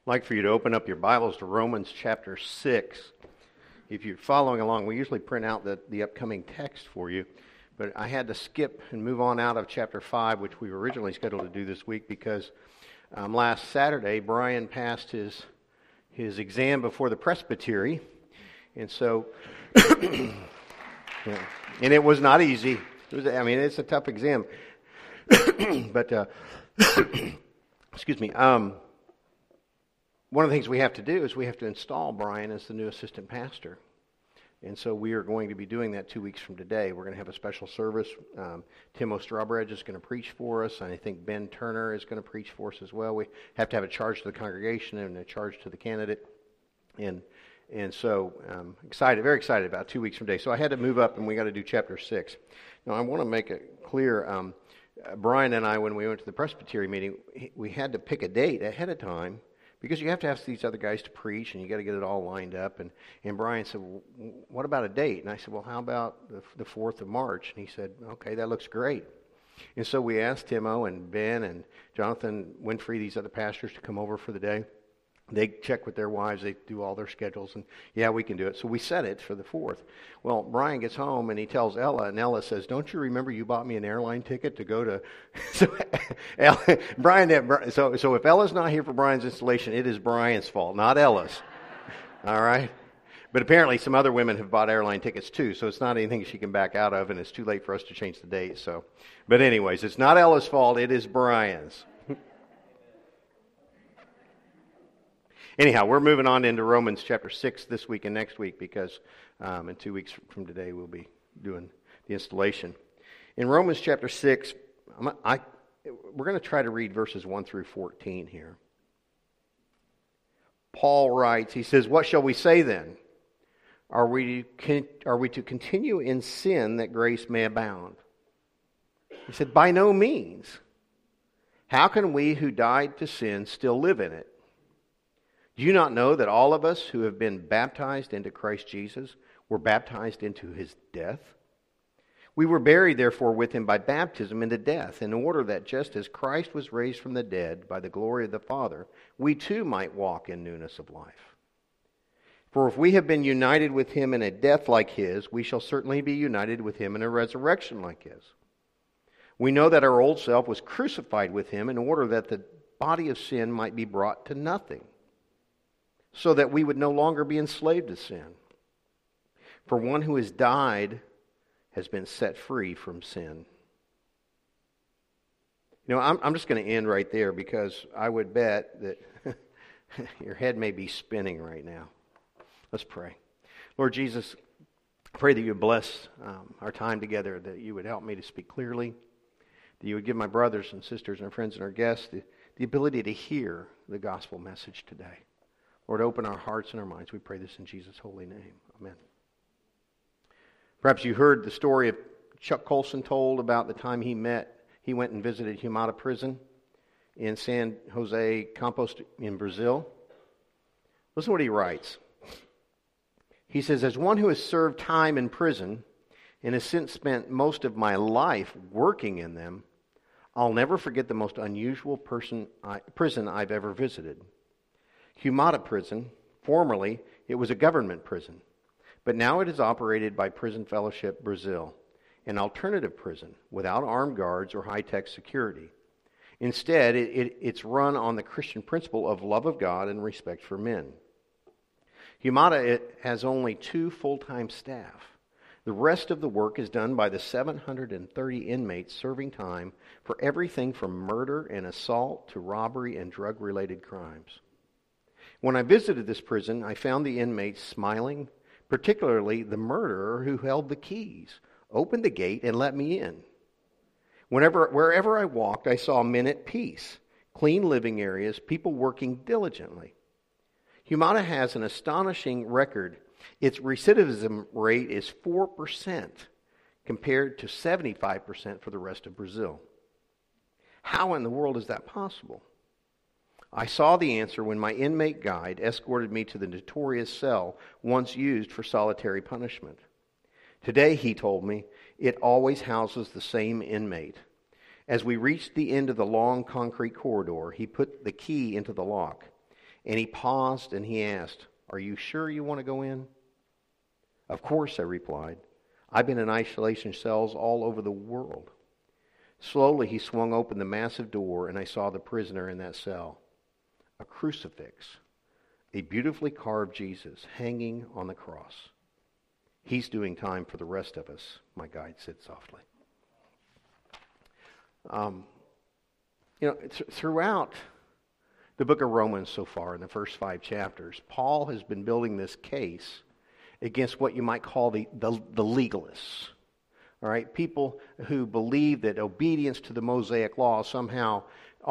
like for you to open up your Bibles to Romans chapter 6. If you're following along, we usually print out the upcoming text for you, but I had to skip and move on out of chapter 5, which we were originally scheduled to do this week, because last Saturday, Brian passed his exam before the presbytery, and so, and it was not easy. It's a tough exam, but, excuse me, one of the things we have to do is we have to install Brian as the new assistant pastor. And so we are going to be doing that 2 weeks from today. We're going to have a special service. Tim Ostrawbridge is going to preach for us, and I think Ben Turner is going to preach for us as well. We have to have a charge to the congregation and a charge to the candidate. And so excited, very excited about 2 weeks from today. So I had to move up, and we got to do chapter 6. Now I want to make it clear, Brian and I, when we went to the presbytery meeting, we had to pick a date ahead of time, because you have to ask these other guys to preach, and you got to get it all lined up. And Brian said, well, what about a date? And I said, well, how about the 4th of March? And he said, okay, that looks great. And so we asked Timo and Ben and Jonathan Winfrey, these other pastors, to come over for the day. They check with their wives. They do all their schedules. And, yeah, we can do it. So we set it for the 4th. Well, Brian gets home, and he tells Ella, and Ella says, don't you remember you bought me an airline ticket to go to... So if Ella's not here for Brian's installation, it is Brian's fault, not Ella's. All right? But apparently some other women have bought airline tickets too, so it's not anything she can back out of, and it's too late for us to change the date. So, but anyways, it's not Ella's fault. It is Brian's. Anyhow, we're moving on into Romans chapter 6 this week and next week, because in 2 weeks from today we'll be doing the installation. In Romans chapter 6, we're going to try to read verses 1 through 14 here. Paul writes, he says, what shall we say then? Are we to continue in sin that grace may abound? He said, by no means. How can we who died to sin still live in it? Do you not know that all of us who have been baptized into Christ Jesus were baptized into his death? We were buried, therefore, with him by baptism into death, in order that just as Christ was raised from the dead by the glory of the Father, we too might walk in newness of life. For if we have been united with him in a death like his, we shall certainly be united with him in a resurrection like his. We know that our old self was crucified with him in order that the body of sin might be brought to nothing, so that we would no longer be enslaved to sin. For one who has died has been set free from sin. You know, I'm just going to end right there, because I would bet that your head may be spinning right now. Let's pray. Lord Jesus, I pray that you would bless our time together, that you would help me to speak clearly, that you would give my brothers and sisters and our friends and our guests the ability to hear the gospel message today. Lord, open our hearts and our minds. We pray this in Jesus' holy name. Amen. Perhaps you heard the story of Chuck Colson told about the time he went and visited Humata Prison in San Jose Campos in Brazil. Listen to what he writes. He says, as one who has served time in prison and has since spent most of my life working in them, I'll never forget the most unusual prison I've ever visited. Humata Prison, formerly it was a government prison, but now it is operated by Prison Fellowship Brazil, an alternative prison without armed guards or high-tech security. Instead, it's run on the Christian principle of love of God and respect for men. Humata has only 2 full-time staff. The rest of the work is done by the 730 inmates serving time for everything from murder and assault to robbery and drug-related crimes. When I visited this prison, I found the inmates smiling, particularly the murderer who held the keys, opened the gate, and let me in. Wherever I walked, I saw men at peace, clean living areas, people working diligently. Humata has an astonishing record. Its recidivism rate is 4% compared to 75% for the rest of Brazil. How in the world is that possible? I saw the answer when my inmate guide escorted me to the notorious cell once used for solitary punishment. Today, he told me, it always houses the same inmate. As we reached the end of the long concrete corridor, he put the key into the lock. And he paused and he asked, "Are you sure you want to go in?" "Of course," I replied. "I've been in isolation cells all over the world." Slowly he swung open the massive door, and I saw the prisoner in that cell. A crucifix, a beautifully carved Jesus hanging on the cross. "He's doing time for the rest of us," my guide said softly. Throughout the book of Romans so far, in the first 5 chapters, Paul has been building this case against what you might call the legalists. All right, people who believe that obedience to the Mosaic law somehow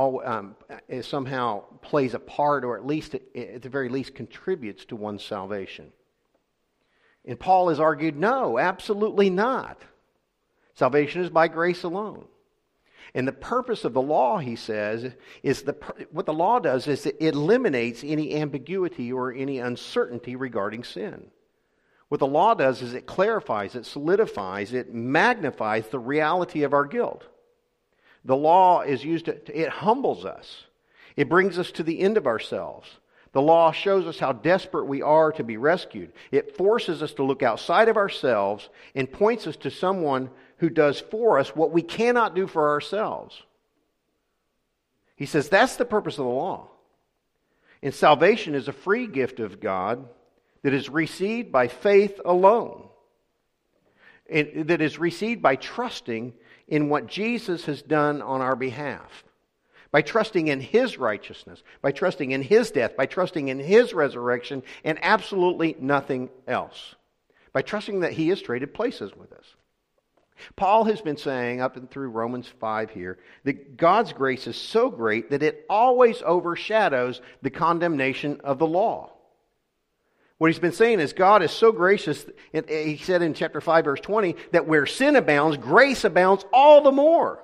plays a part, or at the very least contributes to one's salvation. And Paul has argued, no, absolutely not. Salvation is by grace alone. And the purpose of the law, he says, is what the law does is it eliminates any ambiguity or any uncertainty regarding sin. What the law does is it clarifies, it solidifies, it magnifies the reality of our guilt. The law is used it humbles us. It brings us to the end of ourselves. The law shows us how desperate we are to be rescued. It forces us to look outside of ourselves and points us to someone who does for us what we cannot do for ourselves. He says that's the purpose of the law. And salvation is a free gift of God that is received by faith alone. And that is received by trusting in what Jesus has done on our behalf. By trusting in His righteousness, by trusting in His death, by trusting in His resurrection, and absolutely nothing else. By trusting that He has traded places with us. Paul has been saying up and through Romans 5 here that God's grace is so great that it always overshadows the condemnation of the law. What he's been saying is God is so gracious, he said in chapter 5 verse 20, that where sin abounds, grace abounds all the more.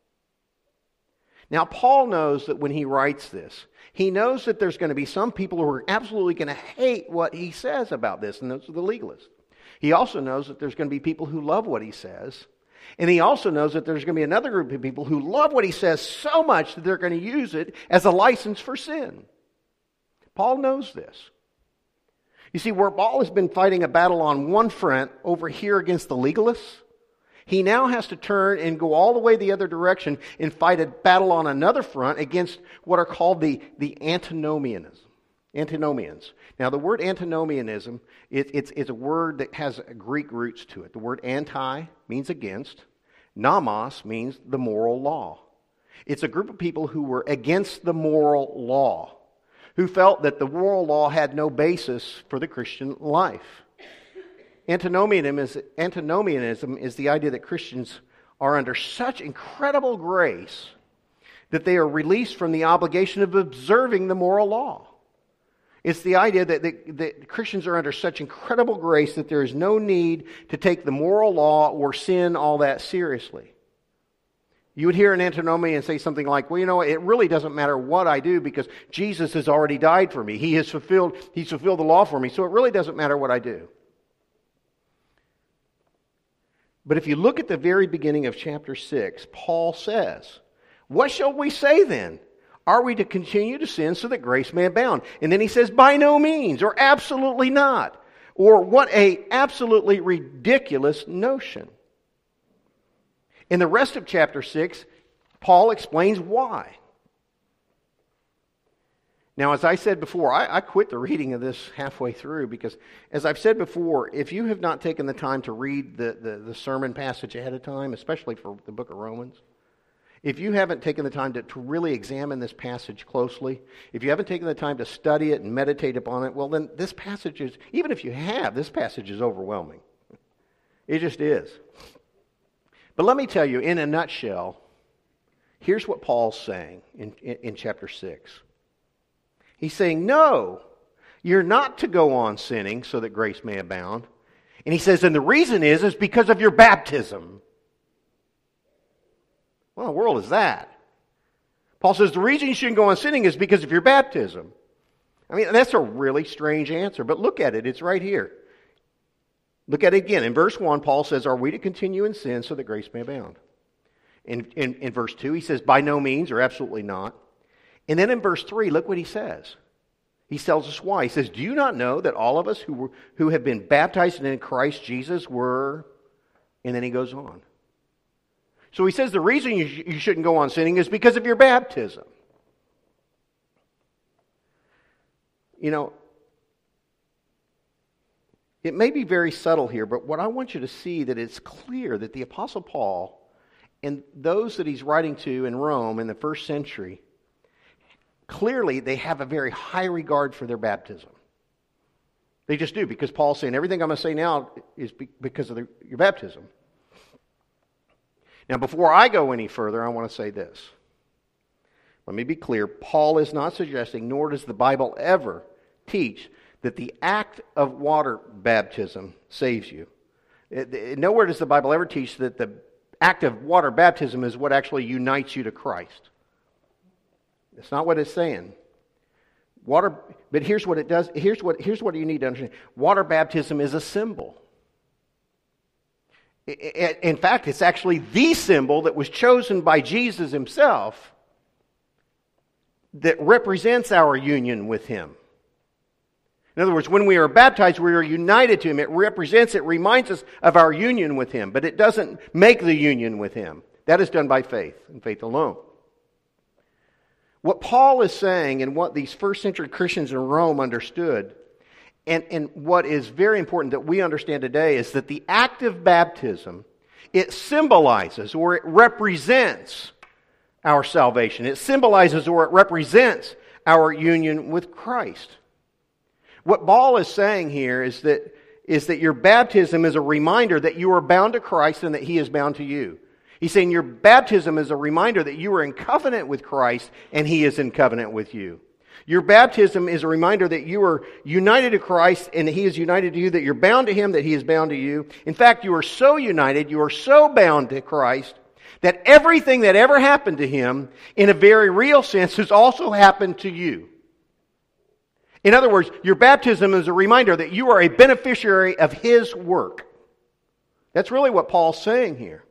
Now Paul knows that when he writes this, he knows that there's going to be some people who are absolutely going to hate what he says about this, and those are the legalists. He also knows that there's going to be people who love what he says. And he also knows that there's going to be another group of people who love what he says so much that they're going to use it as a license for sin. Paul knows this. You see, where Paul has been fighting a battle on one front over here against the legalists, he now has to turn and go all the way the other direction and fight a battle on another front against what are called the antinomianism. Antinomians. Now, the word antinomianism, it's a word that has Greek roots to it. The word anti means against. Nomos means the moral law. It's a group of people who were against the moral law, who felt that the moral law had no basis for the Christian life. Antinomianism is the idea that Christians are under such incredible grace that they are released from the obligation of observing the moral law. It's the idea that Christians are under such incredible grace that there is no need to take the moral law or sin all that seriously. You would hear an antinomian say something like, well, you know, it really doesn't matter what I do because Jesus has already died for me. He's fulfilled the law for me, so it really doesn't matter what I do. But if you look at the very beginning of chapter 6, Paul says, what shall we say then? Are we to continue to sin so that grace may abound? And then he says, by no means, or absolutely not. Or what a absolutely ridiculous notion. In the rest of chapter 6, Paul explains why. Now, as I said before, I quit the reading of this halfway through because, as I've said before, if you have not taken the time to read the sermon passage ahead of time, especially for the book of Romans, if you haven't taken the time to really examine this passage closely, if you haven't taken the time to study it and meditate upon it, well then this passage is, even if you have, this passage is overwhelming. It just is. But let me tell you, in a nutshell, here's what Paul's saying in chapter 6. He's saying, no, you're not to go on sinning so that grace may abound. And he says, and the reason is because of your baptism. What in the world is that? Paul says the reason you shouldn't go on sinning is because of your baptism. I mean, that's a really strange answer, but look at it. It's right here. Look at it again. In verse 1, Paul says, are we to continue in sin so that grace may abound? In verse 2, he says, by no means or absolutely not. And then in verse 3, look what he says. He tells us why. He says, do you not know that all of us who have been baptized in Christ Jesus were... And then he goes on. So he says the reason you shouldn't go on sinning is because of your baptism. You know, it may be very subtle here, but what I want you to see that it's clear that the Apostle Paul and those that he's writing to in Rome in the first century, clearly they have a very high regard for their baptism. They just do, because Paul's saying everything I'm going to say now is because of your baptism. Now, before I go any further, I want to say this. Let me be clear. Paul is not suggesting, nor does the Bible ever teach, that the act of water baptism saves you. Nowhere does the Bible ever teach that the act of water baptism is what actually unites you to Christ. That's not what it's saying. But here's what it does. Here's what you need to understand. Water baptism is a symbol. In fact, it's actually the symbol that was chosen by Jesus himself that represents our union with him. In other words, when we are baptized, we are united to him. It reminds us of our union with him, but it doesn't make the union with him. That is done by faith, and faith alone. What Paul is saying, and what these first century Christians in Rome understood, and what is very important that we understand today, is that the act of baptism, it symbolizes or it represents our salvation. It symbolizes or it represents our union with Christ. What Paul is saying here is that your baptism is a reminder that you are bound to Christ and that he is bound to you. He's saying your baptism is a reminder that you are in covenant with Christ and he is in covenant with you. Your baptism is a reminder that you are united to Christ and that he is united to you, that you're bound to him, that he is bound to you. In fact, you are so united, you are so bound to Christ, that everything that ever happened to him, in a very real sense, has also happened to you. In other words, your baptism is a reminder that you are a beneficiary of his work. That's really what Paul's saying here.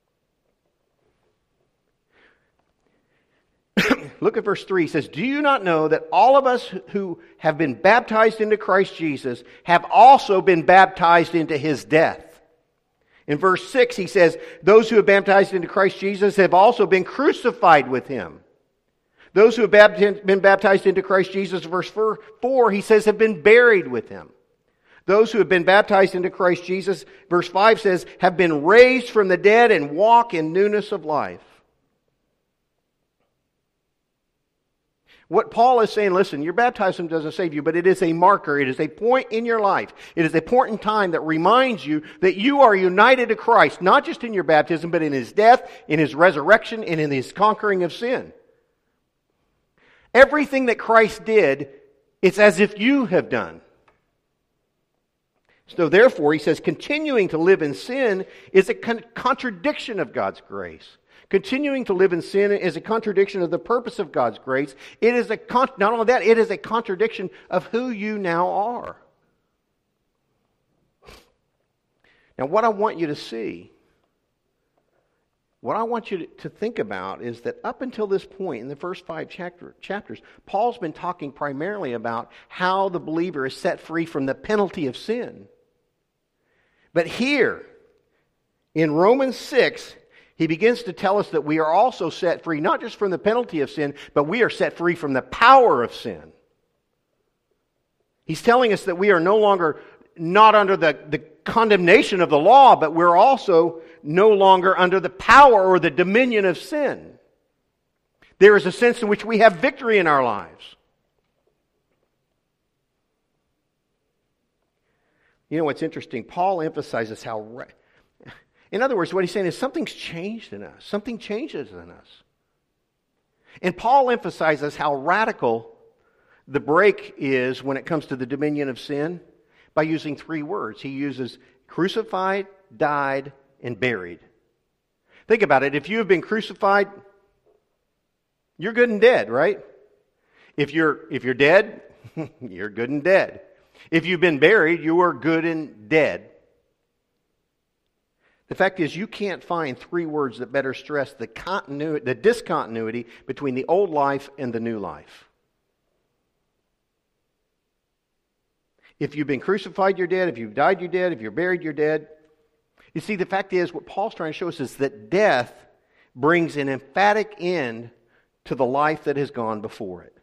Look at verse 3. He says, do you not know that all of us who have been baptized into Christ Jesus have also been baptized into his death? In verse 6, he says, those who have baptized into Christ Jesus have also been crucified with him. Those who have been baptized into Christ Jesus, verse 4, he says, have been buried with him. Those who have been baptized into Christ Jesus, verse 5 says, have been raised from the dead and walk in newness of life. What Paul is saying, listen, your baptism doesn't save you, but it is a marker. It is a point in your life. It is a point in time that reminds you that you are united to Christ, not just in your baptism, but in his death, in his resurrection, and in his conquering of sin. Everything that Christ did, it's as if you have done. So therefore, he says, continuing to live in sin is a contradiction of God's grace. Continuing to live in sin is a contradiction of the purpose of God's grace. It is not only that, it is a contradiction of who you now are. Now, what I want you to see, what I want you to think about is that up until this point, in the first 5 chapters, Paul's been talking primarily about how the believer is set free from the penalty of sin. But here, in Romans 6, he begins to tell us that we are also set free, not just from the penalty of sin, but we are set free from the power of sin. He's telling us that we are no longer not under the condemnation of the law, but we're also no longer under the power or the dominion of sin. There is a sense in which we have victory in our lives. You know what's interesting? Paul emphasizes how... In other words, what he's saying is something's changed in us. Something changes in us. And Paul emphasizes how radical the break is when it comes to the dominion of sin by using 3 words. He uses crucified, died, and buried. Think about it. If you have been crucified, you're good and dead, right? If you're dead, you're good and dead. If you've been buried, you are good and dead. The fact is, you can't find 3 words that better stress the discontinuity between the old life and the new life. If you've been crucified, you're dead. If you've died, you're dead. If you're buried, you're dead. You see, the fact is, what Paul's trying to show us is that death brings an emphatic end to the life that has gone before it.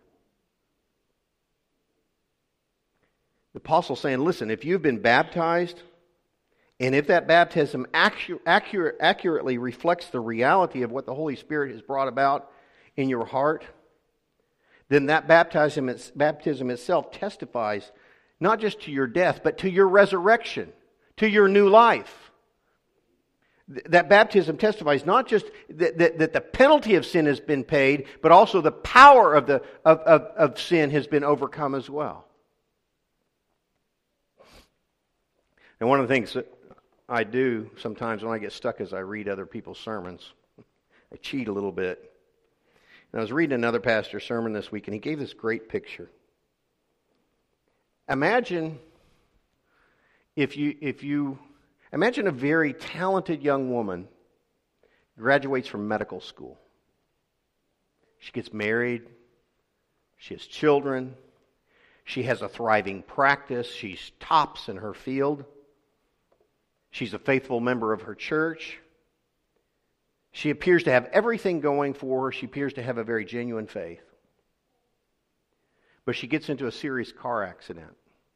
The apostle's saying, listen, if you've been baptized, and if that baptism accurately reflects the reality of what the Holy Spirit has brought about in your heart, then that baptism itself testifies not just to your death, but to your resurrection, to your new life. That baptism testifies not just that the penalty of sin has been paid, but also the power of sin has been overcome as well. And one of the things that I do sometimes when I get stuck is I read other people's sermons. I cheat a little bit. And I was reading another pastor's sermon this week, and he gave this great picture. Imagine imagine a very talented young woman graduates from medical school. She gets married. She has children. She has a thriving practice. She's tops in her field. She's a faithful member of her church. She appears to have everything going for her. She appears to have a very genuine faith. But she gets into a serious car accident.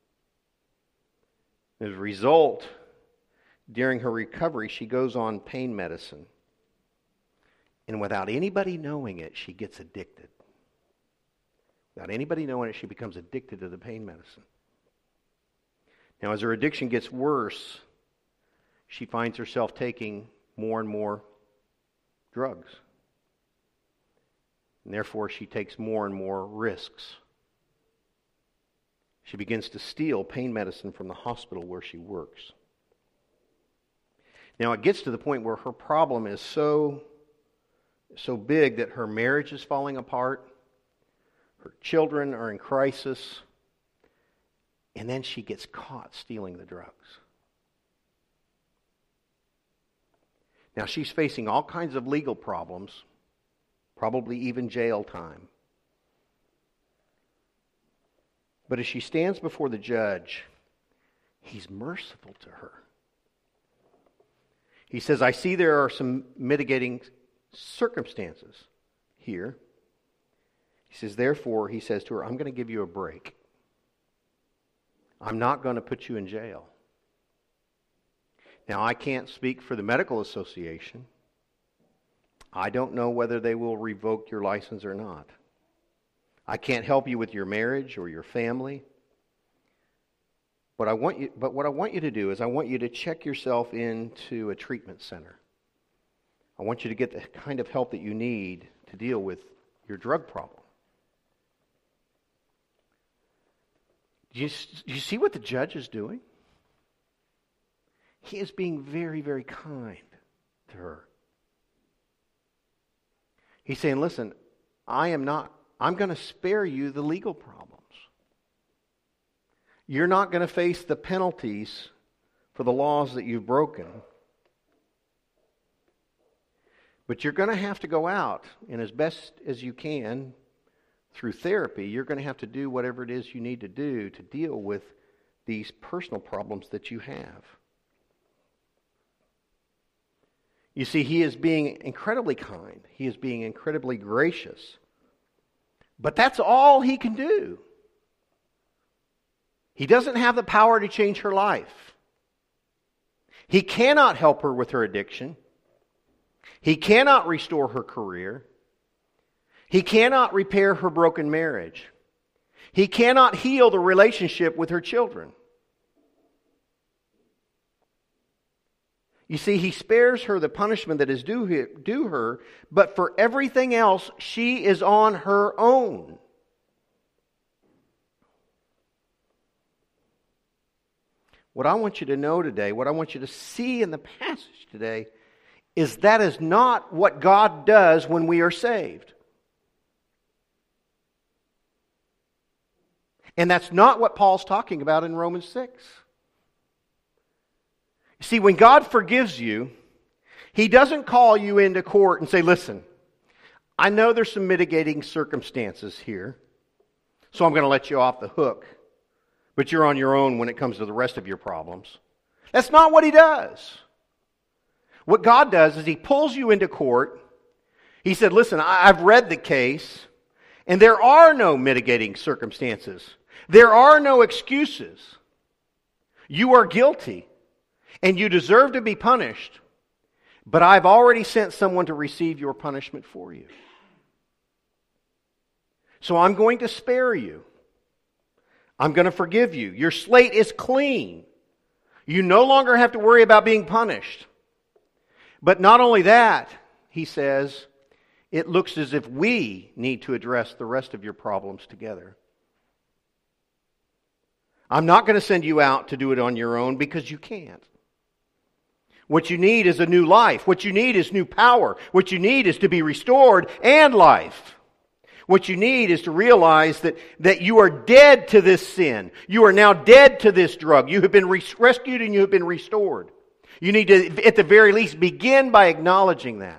As a result, during her recovery, she goes on pain medicine. And without anybody knowing it, she gets addicted. Without anybody knowing it, she becomes addicted to the pain medicine. Now, as her addiction gets worse, she finds herself taking more and more drugs. And therefore, she takes more and more risks. She begins to steal pain medicine from the hospital where she works. Now, it gets to the point where her problem is so big that her marriage is falling apart, her children are in crisis, and then she gets caught stealing the drugs. Now, she's facing all kinds of legal problems, probably even jail time. But as she stands before the judge, he's merciful to her. He says, I see there are some mitigating circumstances here. He says, therefore, he says to her, I'm going to give you a break. I'm not going to put you in jail. Now, I can't speak for the medical association. I don't know whether they will revoke your license or not. I can't help you with your marriage or your family. But what I want you to do is I want you to check yourself into a treatment center. I want you to get the kind of help that you need to deal with your drug problem. Do you see what the judge is doing? He is being very, very kind to her. He's saying, listen, I'm going to spare you the legal problems. You're not going to face the penalties for the laws that you've broken. But you're going to have to go out, and as best as you can, through therapy, you're going to have to do whatever it is you need to do to deal with these personal problems that you have. You see, he is being incredibly kind. He is being incredibly gracious. But that's all he can do. He doesn't have the power to change her life. He cannot help her with her addiction. He cannot restore her career. He cannot repair her broken marriage. He cannot heal the relationship with her children. You see, he spares her the punishment that is due her, but for everything else, she is on her own. What I want you to know today, what I want you to see in the passage today, is that is not what God does when we are saved. And that's not what Paul's talking about in Romans 6. You see, when God forgives you, He doesn't call you into court and say, listen, I know there's some mitigating circumstances here, so I'm going to let you off the hook. but you're on your own when it comes to the rest of your problems. That's not what He does. What God does is He pulls you into court. He said, listen, I've read the case, and there are no mitigating circumstances. There are no excuses. You are guilty, and you deserve to be punished, but I've already sent someone to receive your punishment for you. So I'm going to spare you. I'm going to forgive you. Your slate is clean. You no longer have to worry about being punished. But not only that, He says, it looks as if we need to address the rest of your problems together. I'm not going to send you out to do it on your own because you can't. What you need is a new life. What you need is new power. What you need is to be restored and life. What you need is to realize that you are dead to this sin. You are now dead to this drug. You have been rescued and you have been restored. You need to, at the very least, begin by acknowledging that.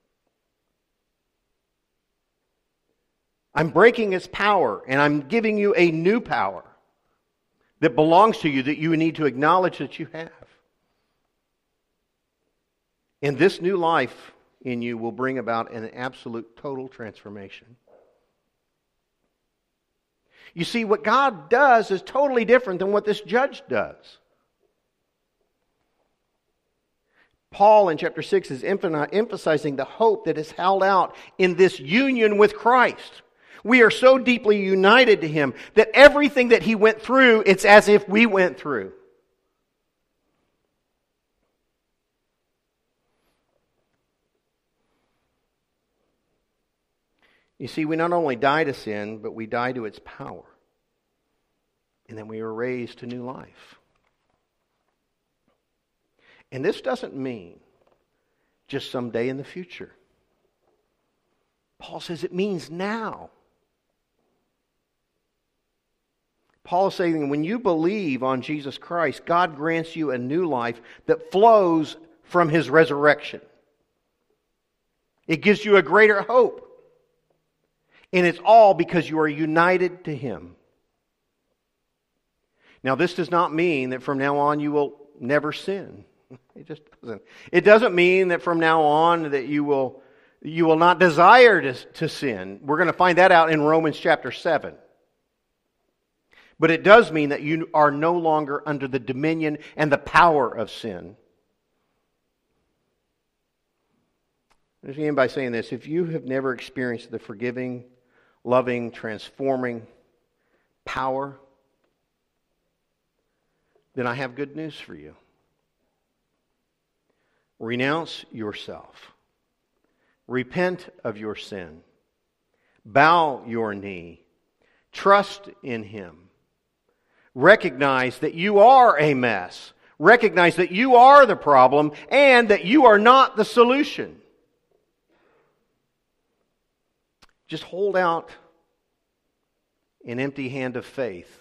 I'm breaking its power, and I'm giving you a new power that belongs to you that you need to acknowledge that you have. And this new life in you will bring about an absolute total transformation. You see, what God does is totally different than what this judge does. Paul in chapter 6 is emphasizing the hope that is held out in this union with Christ. We are so deeply united to Him that everything that He went through, it's as if we went through. You see, we not only die to sin, but we die to its power. And then we are raised to new life. And this doesn't mean just someday in the future. Paul says it means now. Paul is saying when you believe on Jesus Christ, God grants you a new life that flows from His resurrection. It gives you a greater hope. And it's all because you are united to Him. Now, this does not mean that from now on you will never sin. It just doesn't. It doesn't mean that from now on that you will not desire to sin. We're going to find that out in Romans chapter 7. But it does mean that you are no longer under the dominion and the power of sin. I begin by saying this. If you have never experienced the forgiving, loving, transforming power, then I have good news for you. Renounce yourself. Repent of your sin. Bow your knee. Trust in Him. Recognize that you are a mess. Recognize that you are the problem and that you are not the solution. Just hold out an empty hand of faith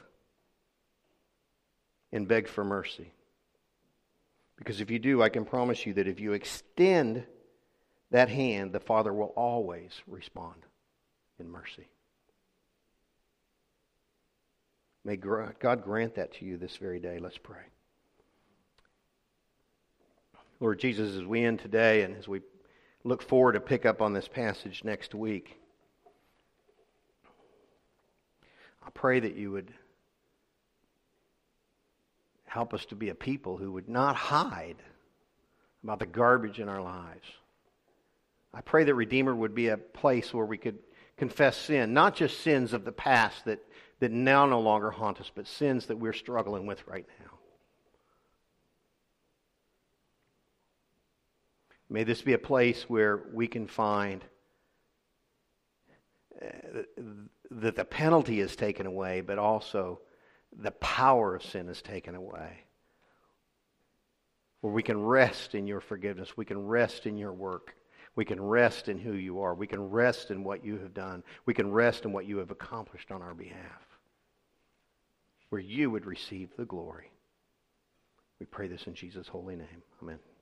and beg for mercy. Because if you do, I can promise you that if you extend that hand, the Father will always respond in mercy. May God grant that to you this very day. Let's pray. Lord Jesus, as we end today and as we look forward to pick up on this passage next week, I pray that you would help us to be a people who would not hide about the garbage in our lives. I pray that Redeemer would be a place where we could confess sin, not just sins of the past that now no longer haunt us, but sins that we're struggling with right now. May this be a place where we can find that the penalty is taken away, but also the power of sin is taken away. Where we can rest in your forgiveness. We can rest in your work. We can rest in who you are. We can rest in what you have done. We can rest in what you have accomplished on our behalf. Where you would receive the glory. We pray this in Jesus' holy name. Amen.